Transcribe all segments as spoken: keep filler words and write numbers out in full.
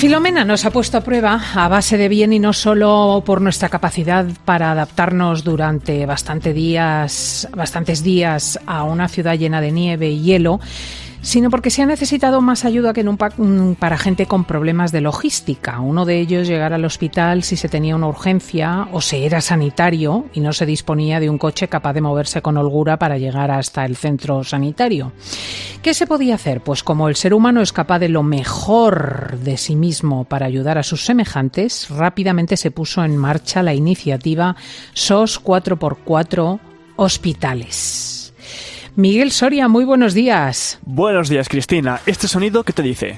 Filomena nos ha puesto a prueba a base de bien y no solo por nuestra capacidad para adaptarnos durante bastante días, bastantes días a una ciudad llena de nieve y hielo, sino porque se ha necesitado más ayuda que nunca para gente con problemas de logística. Uno de ellos, llegar al hospital si se tenía una urgencia o se era sanitario y no se disponía de un coche capaz de moverse con holgura para llegar hasta el centro sanitario. ¿Qué se podía hacer? Pues como el ser humano es capaz de lo mejor de sí mismo para ayudar a sus semejantes, rápidamente se puso en marcha la iniciativa S O S cuatro por cuatro Hospitales. Miguel Soria, muy buenos días. Buenos días, Cristina. ¿Este sonido qué te dice?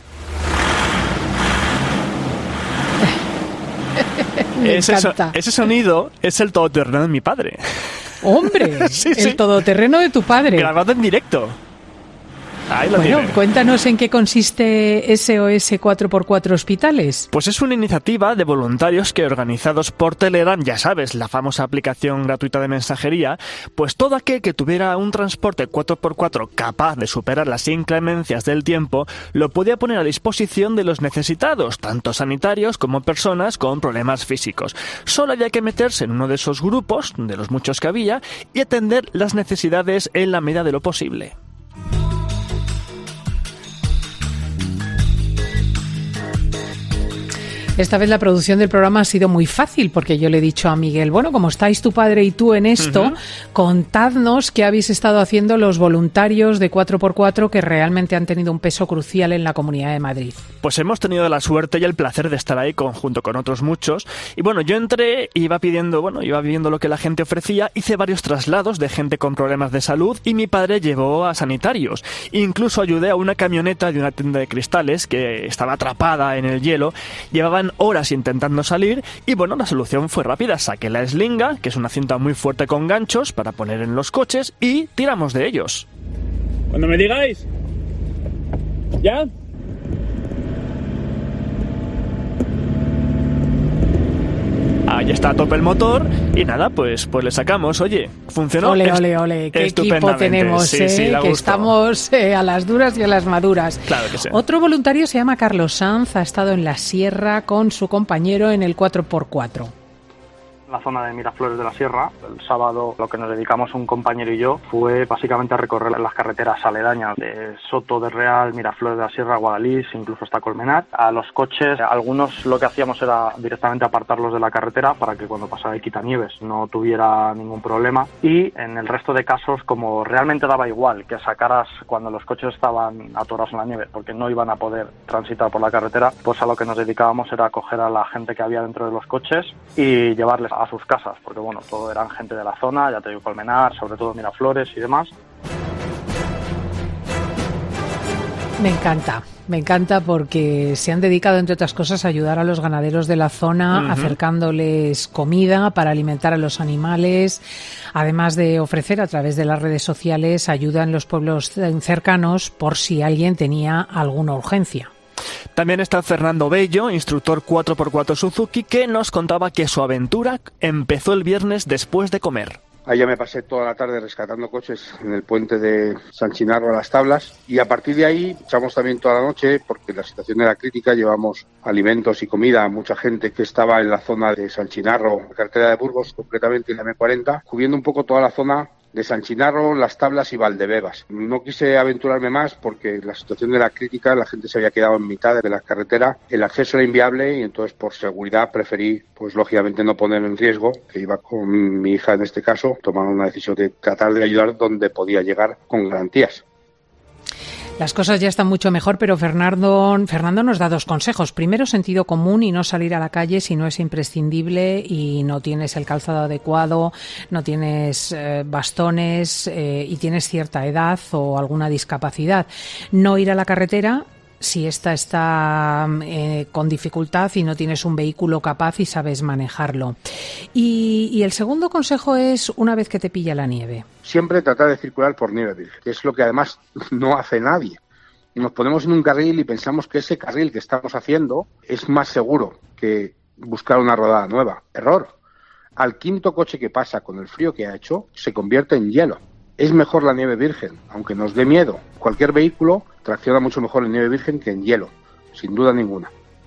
Me ese, encanta. So, ese sonido es el todoterreno de mi padre. ¡Hombre! Sí, el sí. todoterreno de tu padre. Grabado en directo. Ahí lo Bueno, tiene. cuéntanos en qué consiste S O S cuatro por cuatro Hospitales. Pues es una iniciativa de voluntarios que, organizados por Telegram, ya sabes, la famosa aplicación gratuita de mensajería, pues todo aquel que tuviera un transporte cuatro por cuatro capaz de superar las inclemencias del tiempo, lo podía poner a disposición de los necesitados, tanto sanitarios como personas con problemas físicos. Solo había que meterse en uno de esos grupos, de los muchos que había, y atender las necesidades en la medida de lo posible. Esta vez la producción del programa ha sido muy fácil porque yo le he dicho a Miguel, bueno, como estáis tu padre y tú en esto, uh-huh. contadnos qué habéis estado haciendo los voluntarios de cuatro por cuatro que realmente han tenido un peso crucial en la Comunidad de Madrid. Pues hemos tenido la suerte y el placer de estar ahí con, junto con otros muchos. Y bueno, yo entré y iba pidiendo, bueno, iba viendo lo que la gente ofrecía, hice varios traslados de gente con problemas de salud y mi padre llevó a sanitarios. Incluso ayudé a una camioneta de una tienda de cristales que estaba atrapada en el hielo, llevaban horas intentando salir y bueno, la solución fue rápida. Saqué la eslinga, que es una cinta muy fuerte con ganchos para poner en los coches y tiramos de ellos. Cuando me digáis, ¿ya? Ahí está a tope el motor y nada, pues pues le sacamos. Oye, funcionó. Ole, ole, ole, qué equipo tenemos, sí, eh, sí, que estamos eh, a las duras y a las maduras. Claro que sí. Otro voluntario se llama Carlos Sanz, ha estado en la sierra con su compañero en el cuatro por cuatro. La zona de Miraflores de la Sierra. El sábado lo que nos dedicamos un compañero y yo fue básicamente a recorrer las carreteras aledañas de Soto de Real, Miraflores de la Sierra, Guadalís, incluso hasta Colmenar. A los coches, algunos lo que hacíamos era directamente apartarlos de la carretera para que cuando pasara el quitanieves no tuviera ningún problema. Y en el resto de casos, como realmente daba igual que sacaras cuando los coches estaban atorados en la nieve, porque no iban a poder transitar por la carretera, pues a lo que nos dedicábamos era coger a la gente que había dentro de los coches y llevarles a a sus casas, porque bueno, todo eran gente de la zona, ya te digo, Colmenar, sobre todo Miraflores y demás. Me encanta, me encanta porque se han dedicado, entre otras cosas, a ayudar a los ganaderos de la zona, uh-huh. acercándoles comida para alimentar a los animales, además de ofrecer a través de las redes sociales ayuda en los pueblos cercanos por si alguien tenía alguna urgencia. También está Fernando Bello, instructor cuatro por cuatro Suzuki, que nos contaba que su aventura empezó el viernes después de comer. Allá me pasé toda la tarde rescatando coches en el puente de San Chinarro a las Tablas y a partir de ahí echamos también toda la noche porque la situación era crítica, llevamos alimentos y comida a mucha gente que estaba en la zona de San Chinarro, la carretera de Burgos, concretamente en la eme cuarenta, cubriendo un poco toda la zona de San Chinarro, Las Tablas y Valdebebas. No quise aventurarme más porque la situación era crítica, la gente se había quedado en mitad de la carretera, el acceso era inviable y entonces por seguridad preferí, pues lógicamente no poner en riesgo, que iba con mi hija en este caso, tomar una decisión de tratar de ayudar donde podía llegar con garantías. Las cosas ya están mucho mejor, pero Fernando, Fernando nos da dos consejos. Primero, sentido común y no salir a la calle si no es imprescindible y no tienes el calzado adecuado, no tienes eh, bastones eh, y tienes cierta edad o alguna discapacidad. No ir a la carretera si esta está eh, con dificultad y no tienes un vehículo capaz y sabes manejarlo. Y, y el segundo consejo es una vez que te pilla la nieve. Siempre tratar de circular por nieve virgen, que es lo que además no hace nadie. Nos ponemos en un carril y pensamos que ese carril que estamos haciendo es más seguro que buscar una rodada nueva. Error. Al quinto coche que pasa con el frío que ha hecho, se convierte en hielo. Es mejor la nieve virgen, aunque nos dé miedo. Cualquier vehículo tracciona mucho mejor en nieve virgen que en hielo, sin duda ninguna.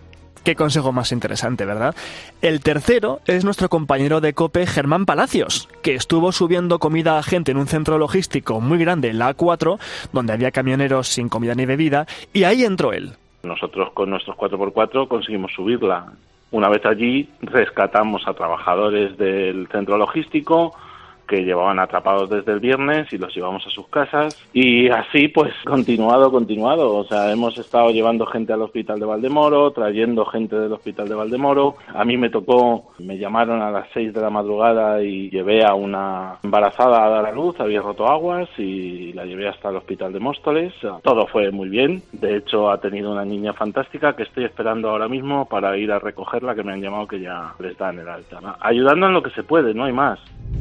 Qué consejo más interesante, ¿verdad? El tercero es nuestro compañero de COPE, Germán Palacios, que estuvo subiendo comida a gente en un centro logístico muy grande, la A cuatro, donde había camioneros sin comida ni bebida, y ahí entró él. Nosotros con nuestros cuatro por cuatro conseguimos subirla. Una vez allí rescatamos a trabajadores del centro logístico que llevaban atrapados desde el viernes y los llevamos a sus casas. Y así, pues, continuado, continuado. O sea, hemos estado llevando gente al hospital de Valdemoro, trayendo gente del hospital de Valdemoro. A mí me tocó, me llamaron a las seis de la madrugada y llevé a una embarazada a dar a luz, había roto aguas y la llevé hasta el hospital de Móstoles. Todo fue muy bien. De hecho, ha tenido una niña fantástica que estoy esperando ahora mismo para ir a recogerla, que me han llamado que ya les dan el alta, ¿no? Ayudando en lo que se puede, no hay más.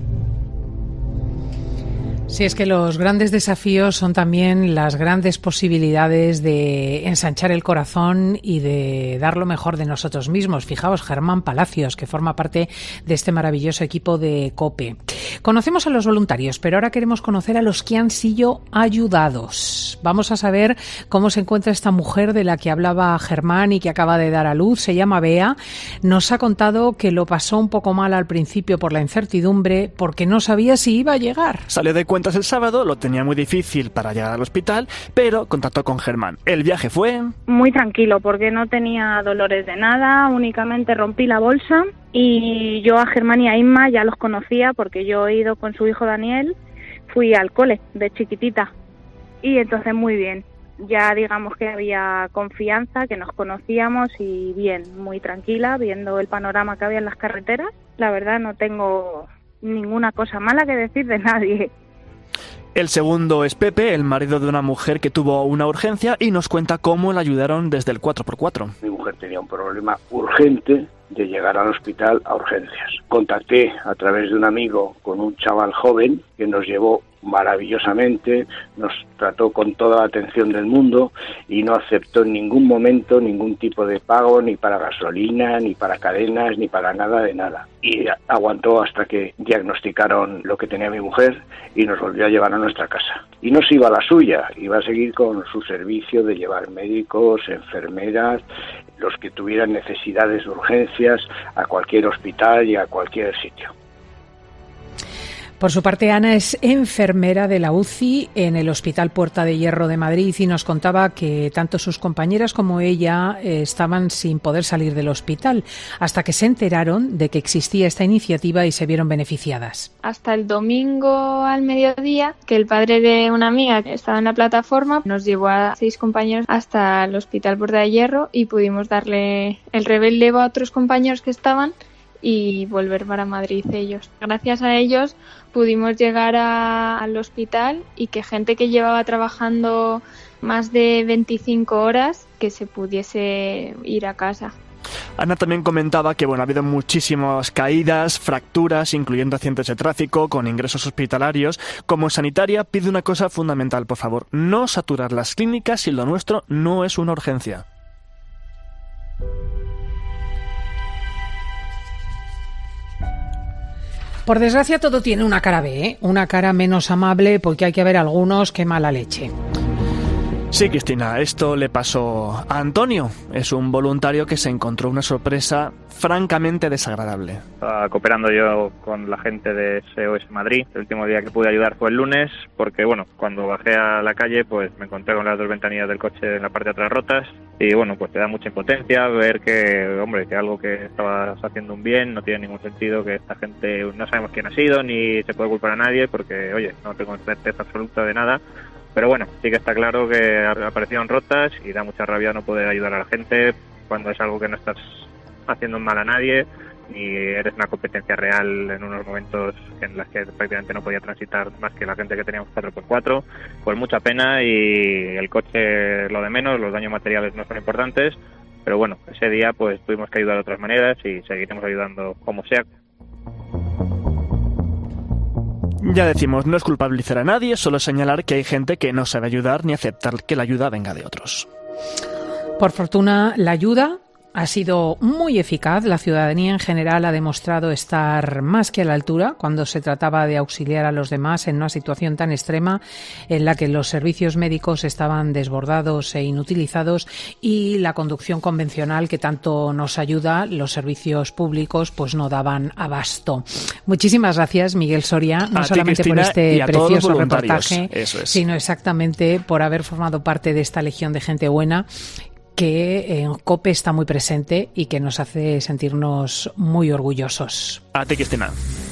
Sí, es que los grandes desafíos son también las grandes posibilidades de ensanchar el corazón y de dar lo mejor de nosotros mismos. Fijaos, Germán Palacios, que forma parte de este maravilloso equipo de COPE. Conocemos a los voluntarios, pero ahora queremos conocer a los que han sido ayudados. Vamos a saber cómo se encuentra esta mujer de la que hablaba Germán y que acaba de dar a luz. Se llama Bea. Nos ha contado que lo pasó un poco mal al principio por la incertidumbre, porque no sabía si iba a llegar. Salió de cuentas el sábado, lo tenía muy difícil para llegar al hospital, pero contactó con Germán. El viaje fue muy tranquilo porque no tenía dolores de nada, únicamente rompí la bolsa y yo a Germán y a Inma ya los conocía porque yo he ido con su hijo Daniel, fui al cole de chiquitita y entonces muy bien. Ya digamos que había confianza, que nos conocíamos y bien, muy tranquila, viendo el panorama que había en las carreteras. La verdad no tengo ninguna cosa mala que decir de nadie. El segundo es Pepe, el marido de una mujer que tuvo una urgencia y nos cuenta cómo le ayudaron desde el cuatro por cuatro. Mi mujer tenía un problema urgente de llegar al hospital a urgencias. Contacté a través de un amigo con un chaval joven que nos llevó maravillosamente, nos trató con toda la atención del mundo y no aceptó en ningún momento ningún tipo de pago, ni para gasolina, ni para cadenas, ni para nada de nada. Y aguantó hasta que diagnosticaron lo que tenía mi mujer y nos volvió a llevar a nuestra casa. Y no se iba a la suya, iba a seguir con su servicio de llevar médicos, enfermeras, los que tuvieran necesidades de urgencias a cualquier hospital y a cualquier sitio. Por su parte, Ana es enfermera de la U C I en el Hospital Puerta de Hierro de Madrid y nos contaba que tanto sus compañeras como ella eh, estaban sin poder salir del hospital hasta que se enteraron de que existía esta iniciativa y se vieron beneficiadas. Hasta el domingo al mediodía, que el padre de una amiga que estaba en la plataforma nos llevó a seis compañeros hasta el Hospital Puerta de Hierro y pudimos darle el relevo a otros compañeros que estaban y volver para Madrid ellos. Gracias a ellos pudimos llegar a, al hospital y que gente que llevaba trabajando más de veinticinco horas que se pudiese ir a casa. Ana también comentaba que bueno, ha habido muchísimas caídas, fracturas, incluyendo accidentes de tráfico, con ingresos hospitalarios. Como sanitaria, pide una cosa fundamental, por favor: no saturar las clínicas si lo nuestro no es una urgencia. Por desgracia, todo tiene una cara B, ¿eh? Una cara menos amable, porque hay que ver algunos que mala leche. Sí, Cristina, esto le pasó a Antonio. Es un voluntario que se encontró una sorpresa francamente desagradable. Estaba cooperando yo con la gente de S O S Madrid. El último día que pude ayudar fue el lunes, porque bueno, cuando bajé a la calle, pues me encontré con las dos ventanillas del coche en la parte de atrás rotas. Y bueno, pues te da mucha impotencia ver que, hombre, que algo que estabas haciendo un bien no tiene ningún sentido, que esta gente no sabemos quién ha sido, ni se puede culpar a nadie, porque, oye, no tengo certeza absoluta de nada. Pero bueno, sí que está claro que aparecieron rotas y da mucha rabia no poder ayudar a la gente cuando es algo que no estás haciendo mal a nadie y eres una competencia real en unos momentos en los que prácticamente no podía transitar más que la gente que teníamos cuatro por cuatro. Pues mucha pena y el coche lo de menos, los daños materiales no son importantes, pero bueno, ese día pues tuvimos que ayudar de otras maneras y seguiremos ayudando como sea. Ya decimos, no es culpabilizar a nadie, solo señalar que hay gente que no sabe ayudar ni aceptar que la ayuda venga de otros. Por fortuna, la ayuda ha sido muy eficaz. La ciudadanía en general ha demostrado estar más que a la altura cuando se trataba de auxiliar a los demás en una situación tan extrema en la que los servicios médicos estaban desbordados e inutilizados y la conducción convencional que tanto nos ayuda, los servicios públicos, pues no daban abasto. Muchísimas gracias, Miguel Soria, no a ti, solamente Cristina, por este precioso reportaje, Eso es. sino exactamente por haber formado parte de esta legión de gente buena que en COPE está muy presente y que nos hace sentirnos muy orgullosos. A ti, Cristina.